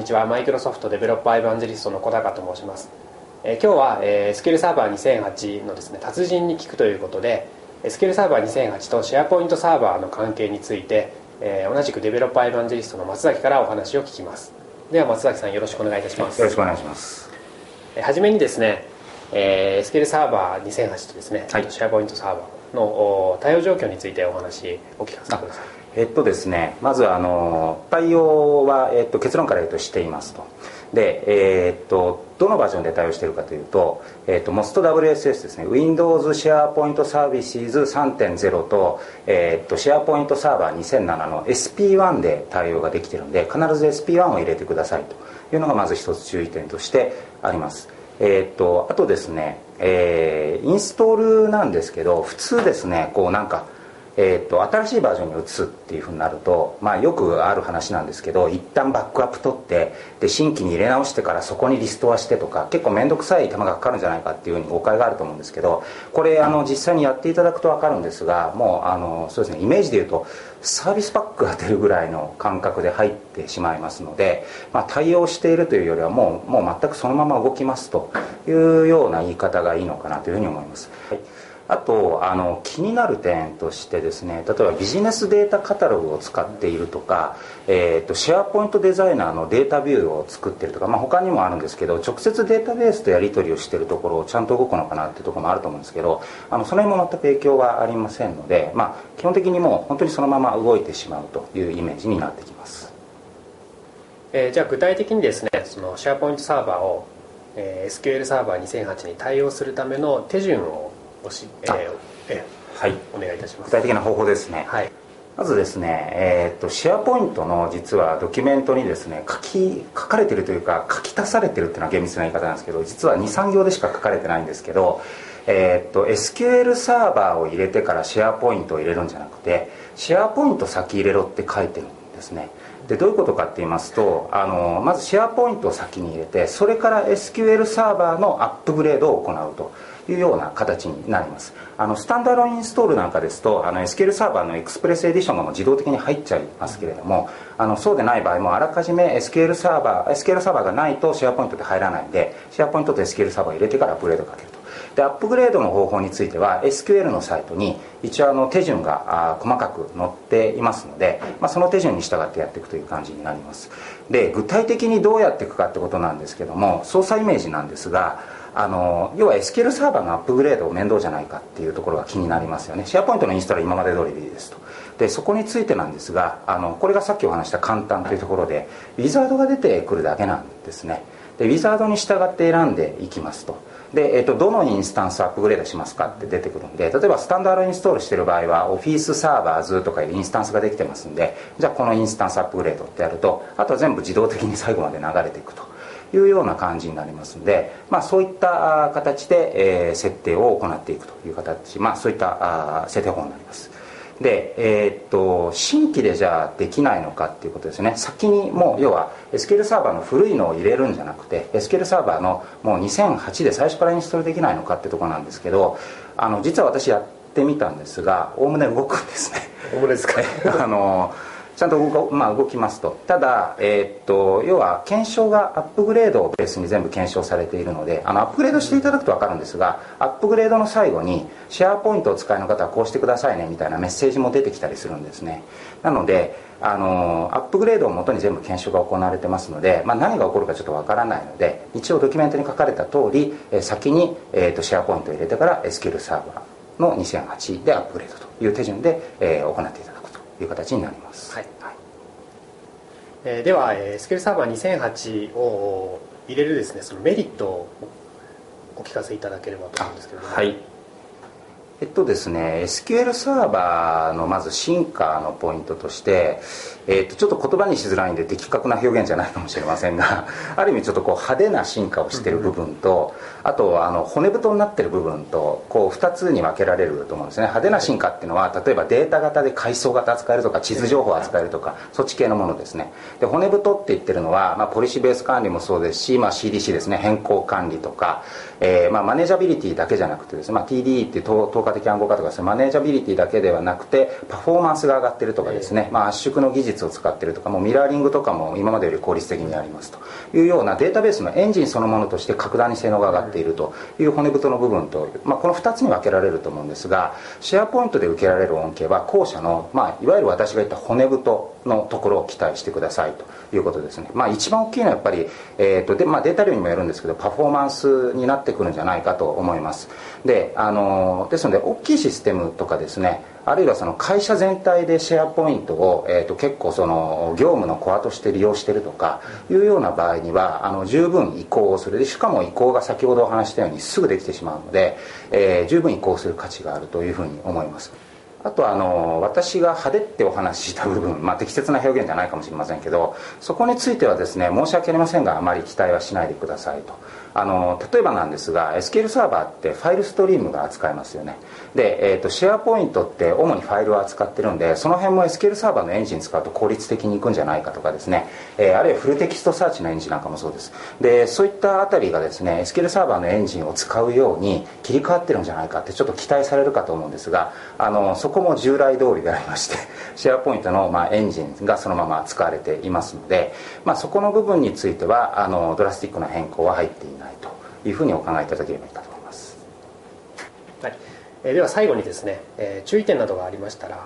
ちは。マイクロソフトデベロッパーエヴァンジェリストの小高と申します。今日は SQL サーバー2008のですね、達人に聞くということで SQL サーバー2008とシェアポイントサーバーの関係について、同じくデベロッパーエヴァンジェリストの松崎からお話を聞きます。では松崎さん、よろしくお願いいたします。 よろしくお願いします。 はじめにですね、SQL サーバー2008とですね、シェアポイントサーバーの対応状況についてお話お聞かせください。 ですね、まず対応は、結論から言うとしていますと。で、どのバージョンで対応しているかというと、MostWSS ですね、Windows SharePoint Services 3.0 と、SharePoint Server 2007の SP1 で対応ができているので、必ず SP1 を入れてくださいというのがまず一つ注意点としてあります。あとですね、インストールなんですけど、普通ですね、新しいバージョンに移すっていうふうになると、よくある話なんですけど、一旦バックアップ取ってで新規に入れ直してからそこにリストアしてとか、結構面倒くさい手間がかかるんじゃないかっていうふうに誤解があると思うんですけど、これ実際にやっていただくと分かるんですが、もうそうですね、イメージでいうとサービスパックが出るぐらいの感覚で入ってしまいますので、対応しているというよりはもう全くそのまま動きますというような言い方がいいのかなというふうに思います。はい。あと気になる点としてですね、例えばビジネスデータカタログを使っているとか、シェアポイントデザイナーのデータビューを作っているとか、他にもあるんですけど、直接データベースとやり取りをしているところをちゃんと動くのかなっていうところもあると思うんですけど、その辺も全く影響はありませんので、基本的にもう本当にそのまま動いてしまうというイメージになってきます。 じゃあ具体的にですね、そのシェアポイントサーバーを、SQL サーバー2008に対応するための手順をはい、 お願いいたします。 具体的な方法ですね。はい、まずですね、シェアポイントの実はドキュメントにですね、書かれているというか書き足されているっていうのは厳密な言い方なんですけど、実は 2,3 行でしか書かれてないんですけど、SQL サーバーを入れてからシェアポイントを入れるんじゃなくて、シェアポイント先入れろって書いてるんですね。でどういうことかって言いますと、まずシェアポイントを先に入れて、それから SQL サーバーのアップグレードを行うというような形になります。スタンダードインストールなんかですとSQL サーバーのエクスプレスエディションがもう自動的に入っちゃいますけれども、そうでない場合もあらかじめ SQL サーバーがないとシェアポイントで入らないんで、シェアポイントと SQL サーバーを入れてからアップグレードをかけると。でアップグレードの方法については SQL のサイトに一応手順が細かく載っていますので、その手順に従ってやっていくという感じになります。で具体的にどうやっていくかってことなんですけども、操作イメージなんですが、要は SQL サーバーのアップグレードを面倒じゃないかっていうところが気になりますよね。シェアポイントのインストールは今まで通りでいいですと。でそこについてなんですが、これがさっきお話した簡単というところで、ウィザードが出てくるだけなんですね。でウィザードに従って選んでいきますと。で、どのインスタンスアップグレードしますかって出てくるんで、例えばスタンダードインストールしてる場合は Office サーバーズとかいうインスタンスができてますんで、じゃあこのインスタンスアップグレードってやると、あとは全部自動的に最後まで流れていくというような感じになりますので、そういった形で、設定を行っていくという形、そういった設定法になります。で、新規でじゃあできないのかっていうことですね。先にもう要は SQL サーバーの古いのを入れるんじゃなくて、 SQL サーバーのもう2008で最初からインストールできないのかってところなんですけど、実は私やってみたんですが、おおむね動くんですね。 おおむねですか。 ちゃんと動きますと。ただ、要は検証がアップグレードをベースに全部検証されているので、アップグレードしていただくと分かるんですが、アップグレードの最後にシェアポイントをお使いの方はこうしてくださいねみたいなメッセージも出てきたりするんですね。なのでアップグレードをもとに全部検証が行われてますので、何が起こるかちょっと分からないので、一応ドキュメントに書かれた通り、先に、シェアポイントを入れてから SQL サーバーの2008でアップグレードという手順で、行っていただくという形になります。はい。 では SQL サーバー2008を入れるですね、そのメリットをお聞かせいただければと思うんですけれども。はい。 ですね、SQL サーバーのまず進化のポイントとして、ちょっと言葉にしづらいんで的確な表現じゃないかもしれませんが、ある意味ちょっと派手な進化をしている部分と、あと骨太になっている部分と2つに分けられると思うんですね。派手な進化っていうのは、例えばデータ型で階層型扱えるとか、地図情報扱えるとか、そっち系のものですね。で骨太って言ってるのは、ポリシーベース管理もそうですし、CDC ですね、変更管理とか、 マネージャビリティだけじゃなくてですね、TDE っていう透過的暗号化とかですね、マネージャビリティだけではなくてパフォーマンスが上がってるとかですね、圧縮の技術を使ってるとか、もうミラーリングとかも今までより効率的にありますというようなデータベースのエンジンそのものとして格段に性能が上がっているという骨太の部分と、この2つに分けられると思うんですが、シェアポイントで受けられる恩恵は後者の、いわゆる私が言った骨太のところを期待してくださいということですね。一番大きいのはやっぱり、データ量にもよるんですけど、パフォーマンスになってくるんじゃないかと思います。で、ですので大きいシステムとかですね、あるいはその会社全体でシェアポイントを、結構その業務のコアとして利用しているとかいうような場合には十分移行をする。でしかも移行が先ほどお話したようにすぐできてしまうので、十分移行する価値があるというふうに思います。あと私が派手ってお話しした部分、適切な表現じゃないかもしれませんけど、そこについてはですね、申し訳ありませんがあまり期待はしないでくださいと。例えばなんですが SQL サーバーってファイルストリームが扱えますよね。で、シェアポイントって主にファイルを扱ってるんで、その辺も SQL サーバーのエンジン使うと効率的にいくんじゃないかとかですね、あるいはフルテキストサーチのエンジンなんかもそうです。で、そういったあたりがですね SQL サーバーのエンジンを使うように切り替わってるんじゃないかってちょっと期待されるかと思うんですが、そこも従来通りでありまして、シェアポイントのエンジンがそのまま使われていますので、そこの部分についてはドラスティックな変更は入っていないというふうにお考えいただければいいかと思います。 はい。では最後にですね、注意点などがありましたら、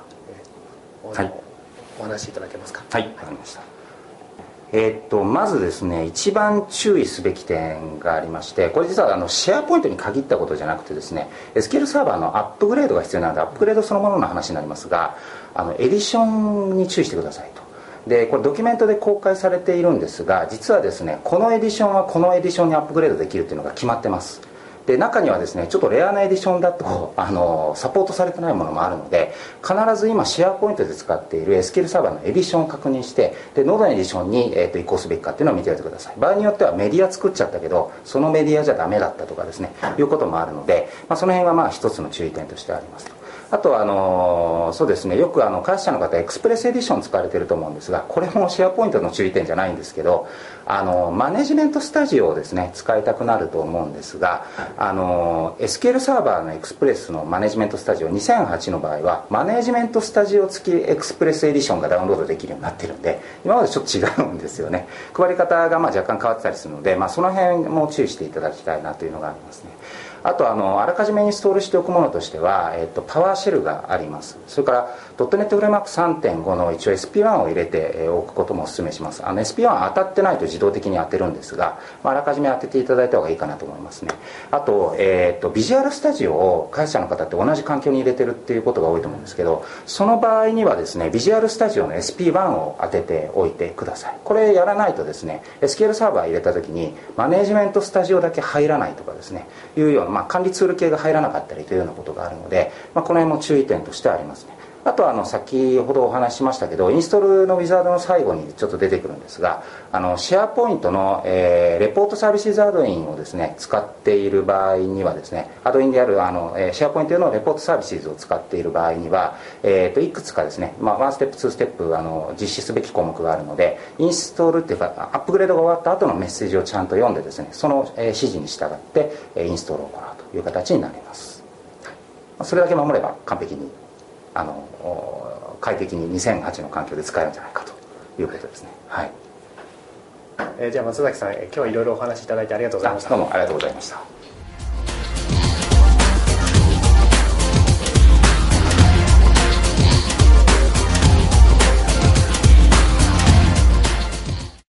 お話しいただけますか。 はい、わかりました。まずですね、一番注意すべき点がありまして、これ実はシェアポイントに限ったことじゃなくてですね、 SQL サーバーのアップグレードが必要なので、アップグレードそのものの話になりますが、エディションに注意してくださいと。で、これドキュメントで公開されているんですが、実はですね、このエディションはこのエディションにアップグレードできるというのが決まってます。で、中にはですね、ちょっとレアなエディションだとサポートされてないものもあるので、必ず今シェアポイントで使っている SQL サーバーのエディションを確認して、でどのエディションに、移行すべきかっていうのを見ておいてください。場合によってはメディア作っちゃったけどそのメディアじゃダメだったとかですね、いうこともあるので、その辺は一つの注意点としてありますと。あとはそうですね、よく開発者の方エクスプレスエディション使われていると思うんですが、これもシェアポイントの注意点じゃないんですけど、マネジメントスタジオをですね使いたくなると思うんですが、SQL サーバーのエクスプレスのマネジメントスタジオ2008の場合はマネジメントスタジオ付きエクスプレスエディションがダウンロードできるようになってるんで、今までちょっと違うんですよね。配り方が若干変わってたりするので、その辺も注意していただきたいなというのがありますね。あとあらかじめインストールしておくものとしては、パワーシェルがあります。それからドットネットフレームワーク 3.5 の一応 SP1 を入れておくこともお勧めします。SP1 当たってないと自動的に当てるんですが、あらかじめ当てていただいた方がいいかなと思いますね。あと、ビジュアルスタジオを開発者の方って同じ環境に入れてるっていうことが多いと思うんですけど、その場合にはですね、ビジュアルスタジオの SP1 を当てておいてください。これやらないとですね、SQL サーバー入れた時にマネジメントスタジオだけ入らないとかですね、いうような、管理ツール系が入らなかったりというようなことがあるので、この辺も注意点としてありますね。あとは先ほどお話ししましたけど、インストールのウィザードの最後にちょっと出てくるんですが、シェアポイントの、レポートサービスアドインをですね使っている場合にはですね、アドインであるシェアポイントのレポートサービスを使っている場合には、いくつかですね、1ステップ2ステップ実施すべき項目があるので、インストールっていうかアップグレードが終わった後のメッセージをちゃんと読んでですね、その指示に従ってインストールを行うという形になります。それだけ守れば完璧に快適に2008の環境で使えるんじゃないかということですね。はい。 じゃあ松崎さん、今日はいろいろお話しいただいてありがとうございました。 どうもありがとうございました。